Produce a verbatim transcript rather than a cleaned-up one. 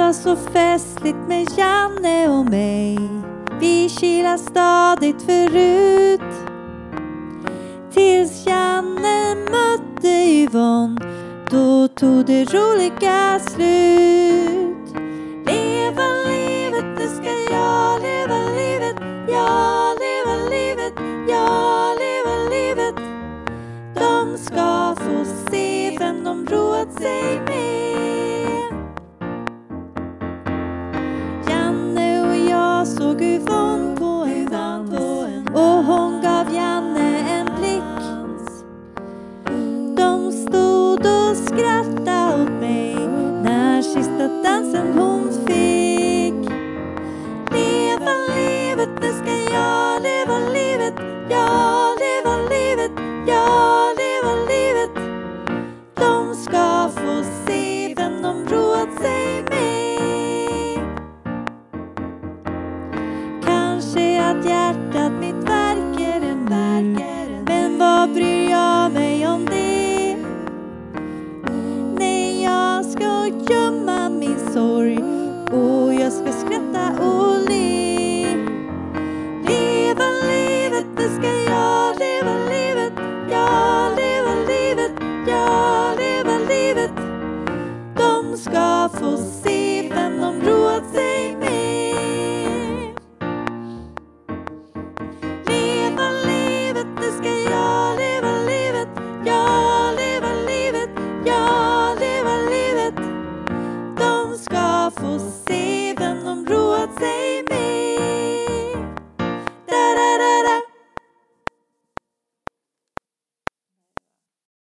var så festligt med Janne och mig. Vi kilar stadigt förut. Tills Janne mötte Yvonne, då tog det roliga slut. Leva livet, nu ska jag leva livet. Jag leva livet, jag leva livet. De ska få se vem de roat sig med. Janne och jag såg Yvonne på en dans, och hon gav Janne en blick. De stod och skrattade åt mig när sista dansen hon fick. Leva livet, nu ska jag leva livet. Jag leva livet, jag leva livet. De ska få se vem de roat sig med. Kanske att hjärtat mitt verkar en verkar, men vad bryr jag mig om det? Nej, jag ska gömma min sorg och jag ska skratta och le. Leva livet, nu ska jag leva livet. Jag leva livet, jag leva livet. De ska få se vem de roat sig med. Leva livet, nu ska jag leva livet. Jag leva livet, jag leva livet. De ska få se vem de roat sig